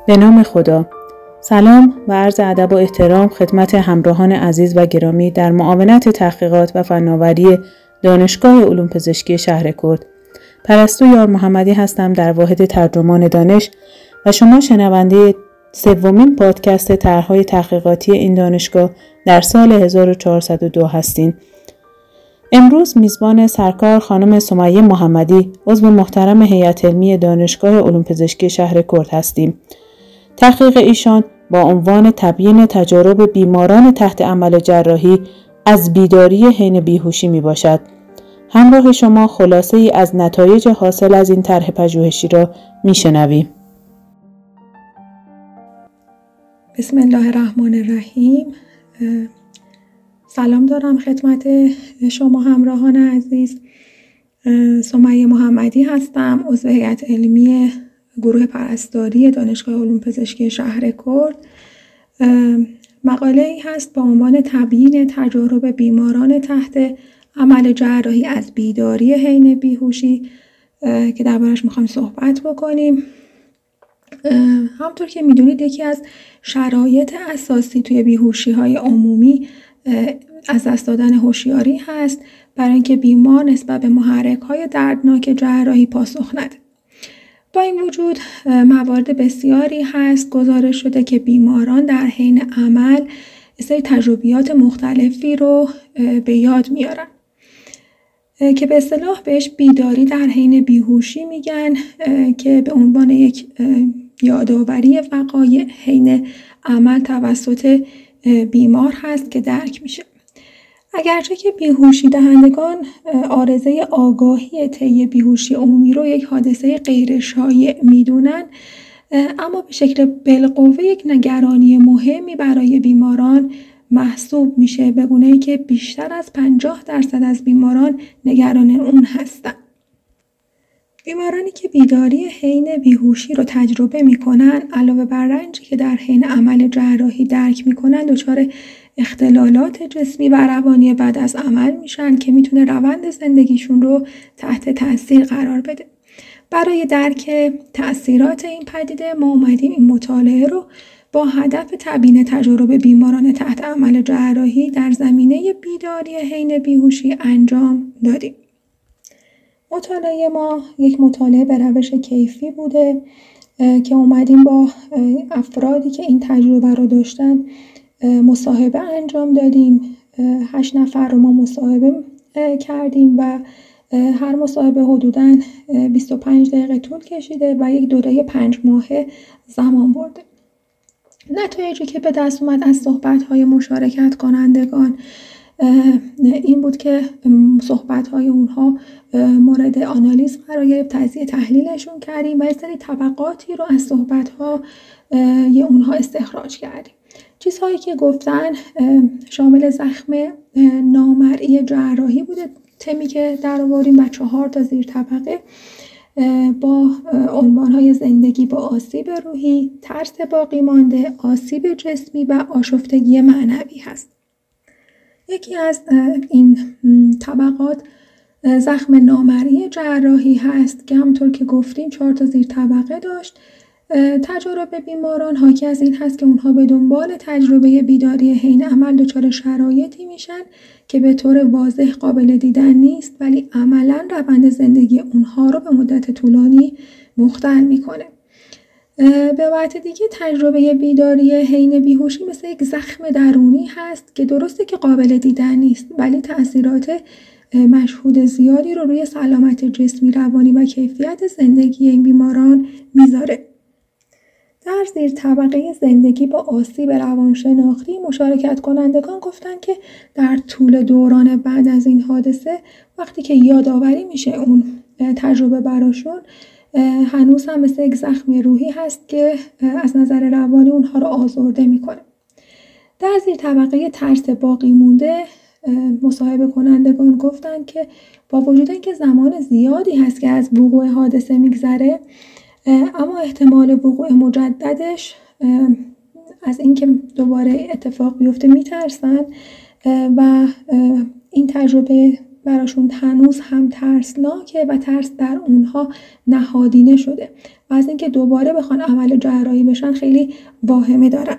به نام خدا. سلام و عرض ادب و احترام خدمت همراهان عزیز و گرامی در معاونت تحقیقات و فناوری دانشگاه علوم پزشکی شهر کرد. پرستو یار محمدی هستم در واحد ترجمان دانش و شما شنونده سومین پادکست طرح‌های تحقیقاتی این دانشگاه در سال 1402 هستین. امروز میزبان سرکار خانم سمیه محمدی، عضو محترم هیئت علمی دانشگاه علوم پزشکی شهر کرد هستیم. تحقیق ایشان با عنوان تبیین تجارب بیماران تحت عمل جراحی از بیداری حین بیهوشی می باشد. همراه شما خلاصه ای از نتایج حاصل از این طرح پژوهشی را می شنویم. بسم الله الرحمن الرحیم. سلام دارم خدمت شما همراهان عزیز. سمیه محمدی هستم، عضو هیئت علمی گروه پرستاری دانشگاه علوم پزشکی شهر کرد. مقاله ای هست با عنوان تبیین تجارب بیماران تحت عمل جراحی از بیداری حین بیهوشی که دربارش میخوایم صحبت بکنیم. همونطور که میدونید یکی از شرایط اساسی توی بیهوشی های عمومی از دست دادن هوشیاری هست برای اینکه بیمار نسبت به محرک های دردناک جراحی پاسخ نده. با این وجود موارد بسیاری هست گزارش شده که بیماران در حین عمل سری تجربیات مختلفی رو به یاد میارن که به اصطلاح بهش بیداری در حین بیهوشی میگن که به عنوان یک یادآوری وقایع حین عمل توسط بیمار هست که درک میشه. اگرچه که بیهوشی دهندگان عارضه آگاهی طی بیهوشی عمومی رو یک حادثه غیر شایع میدونن، اما به شکل بالقوه یک نگرانی مهمی برای بیماران محسوب میشه، به گونه‌ای که بیشتر از 50% از بیماران نگران اون هستن. بیمارانی که بیداری حین بیهوشی رو تجربه میکنن علاوه بر رنجی که در حین عمل جراحی درک میکنن دچار اختلالات جسمی و روانی بعد از عمل میشن که میتونه روند زندگیشون رو تحت تاثیر قرار بده. برای درک تأثیرات این پدیده ما اومدیم این مطالعه رو با هدف تبیین تجارب بیماران تحت عمل جراحی در زمینه بیداری حین بیهوشی انجام دادیم. مطالعه ما یک مطالعه به روش کیفی بوده که اومدیم با افرادی که این تجربه رو داشتن مصاحبه انجام دادیم. 8 نفر رو ما مصاحبه کردیم و هر مصاحبه حدوداً 25 دقیقه طول کشیده و یک دوره 5 ماهه زمان برده. نتایجی که به دست اومد از صحبت‌های مشارکت کنندگان این بود که صحبت‌های اونها مورد آنالیز قرار گرفت، تجزیه تحلیلشون کردیم و یه سری طبقاتی رو از صحبت‌های اونها استخراج کردیم. چیزهایی که گفتن شامل زخم نامرئی جراحی بوده، تمی که در آوردیم و 4 تا زیر طبقه با عنوان‌های زندگی با آسیب روحی، ترس باقی مانده، آسیب جسمی و آشفتگی معنوی هست. یکی از این طبقات زخم نامرئی جراحی هست که همونطور که گفتیم 4 تا زیر طبقه داشت. تجربه بیماران حاکی از این هست که اونها به دنبال تجربه بیداری حین عمل دچار شرایطی میشن که به طور واضح قابل دیدن نیست، ولی عملاً روند زندگی اونها رو به مدت طولانی مختل میکنه. به وجه دیگه تجربه بیداری حین بیهوشی مثل یک زخم درونی هست که درسته که قابل دیدن نیست، ولی تأثیرات مشهود زیادی رو روی سلامت جسمی، روانی و کیفیت زندگی این بیماران میذاره. در زیر طبقه زندگی با آسیب روانشناختی مشارکت کنندگان گفتن که در طول دوران بعد از این حادثه وقتی که یادآوری میشه اون تجربه براشون هنوز هم مثل یک زخم روحی هست که از نظر روانی اونها رو آزرده میکنه. در زیر طبقه ترس باقی مونده مصاحبه کنندگان گفتن که با وجود اینکه زمان زیادی هست که از وقوع حادثه میگذره، اما احتمال وقوع مجددش از اینکه دوباره اتفاق بیفته میترسن و این تجربه براشون هنوز هم ترسناکه و ترس در اونها نهادینه شده و از اینکه دوباره بخوان عمل جراحی بشن خیلی واهمه دارن.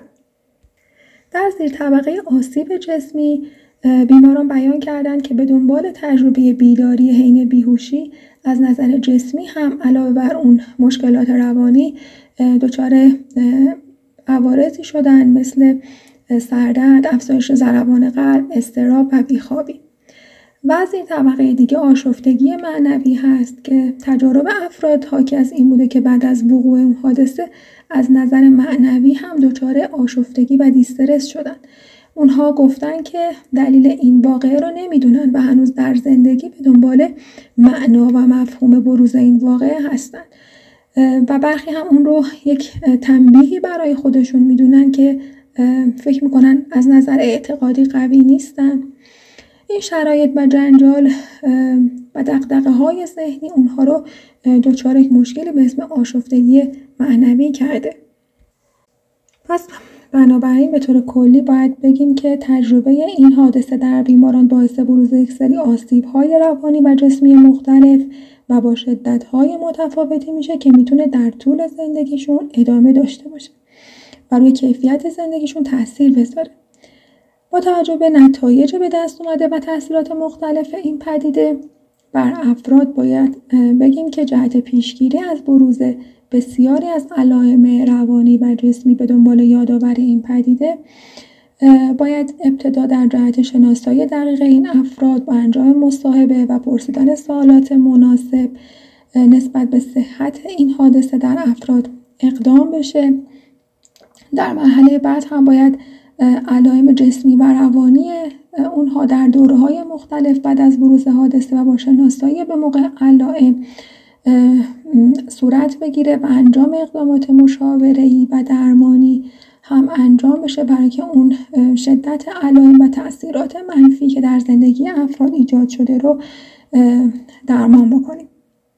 در زیر طبقه آسیب جسمی بیماران بیان کردند که به دنبال تجربه بیداری حین بیهوشی از نظر جسمی هم علاوه بر اون مشکلات روانی دچار عوارضی شدن مثل سردرد، افزایش ضربان قلب، اضطراب و بیخوابی. و از این طبقه دیگه آشفتگی معنوی هست که تجارب افراد حاکی از این بوده که بعد از وقوع اون حادثه از نظر معنوی هم دچار آشفتگی و دیسترس شدن. اونها گفتن که دلیل این واقعه رو نمیدونن و هنوز در زندگی به دنبال معنا و مفهوم بروز این واقعه هستن و برخی هم اون رو یک تنبیهی برای خودشون میدونن که فکر میکنن از نظر اعتقادی قوی نیستن. این شرایط و جنجال و دغدغه‌های ذهنی اونها رو دچار یک مشکلی به اسم آشفتگی معنوی کرده. پس بنابراین به طور کلی باید بگیم که تجربه این حادثه در بیماران باعث بروز یک سری آسیب‌های روانی و جسمی مختلف و با شدت‌های متفاوتی میشه که میتونه در طول زندگیشون ادامه داشته باشه و روی کیفیت زندگیشون تأثیر بذاره. با توجه به نتایج به دست اومده و تأثیرات مختلف این پدیده بر افراد باید بگیم که جهت پیشگیری از بروز بسیاری از علائم روانی و جسمی به دنبال یادآوری این پدیده باید ابتدا در جهت شناسایی دقیق این افراد با انجام مصاحبه و پرسیدن سوالات مناسب نسبت به صحت این حادثه در افراد اقدام بشه. در مرحله بعد هم باید علائم جسمی و روانی اونها در دوره‌های مختلف بعد از بروز حادثه و با شناسایی به موقع علائم صورت بگیره و انجام اقدامات مشاوره‌ای و درمانی هم انجام بشه برای که اون شدت علائم و تأثیرات منفی که در زندگی افراد ایجاد شده رو درمان بکنیم.